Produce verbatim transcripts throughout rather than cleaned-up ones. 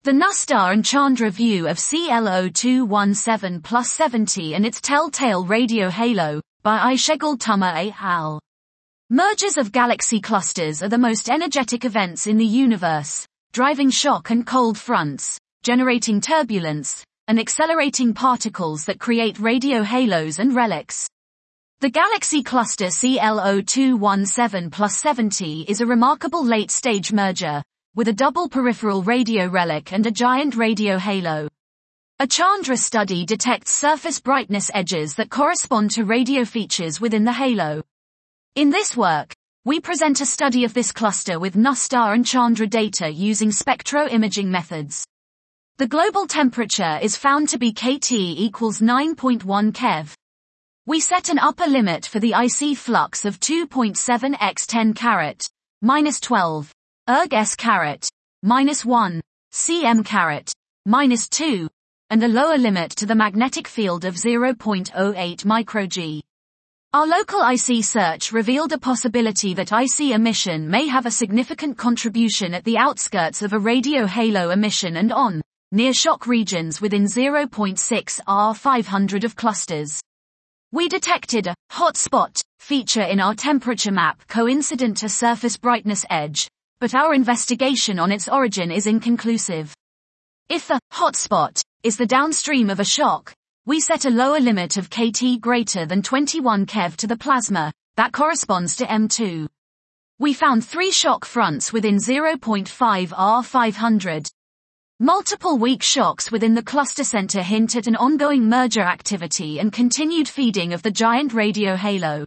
The Nustar and Chandra view of C L zero two one seven plus seventy and its telltale radio halo, by Aishegul Tuma et al. Mergers of galaxy clusters are the most energetic events in the universe, driving shock and cold fronts, generating turbulence, and accelerating particles that create radio halos and relics. The galaxy cluster C L zero two one seven plus seventy is a remarkable late-stage merger, with a double peripheral radio relic and a giant radio halo. A Chandra study detects surface brightness edges that correspond to radio features within the halo. In this work, we present a study of this cluster with Nustar and Chandra data using spectro-imaging methods. The global temperature is found to be K T equals nine point one Kev. We set an upper limit for the I C flux of two point seven by ten carat, minus twelve. erg s carat, minus one, cm carat, minus two, and a lower limit to the magnetic field of zero point zero eight microg. Our local I C search revealed a possibility that I C emission may have a significant contribution at the outskirts of a radio halo emission and on, near shock regions within zero point six R five hundred of clusters. We detected a hot spot feature in our temperature map coincident to surface brightness edge, but our investigation on its origin is inconclusive. If the hotspot is the downstream of a shock, we set a lower limit of K T greater than twenty-one Kev to the plasma, that corresponds to M two. We found three shock fronts within zero point five R five hundred. Multiple weak shocks within the cluster center hint at an ongoing merger activity and continued feeding of the giant radio halo.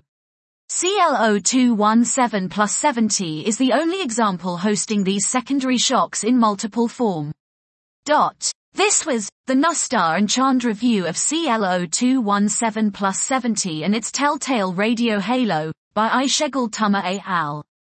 C L zero two one seven plus seventy is the only example hosting these secondary shocks in multiple form. Dot. This was the Nustar and Chandra view of C L zero two one seven plus seventy and its telltale radio halo, by Aishegul Tuma et al.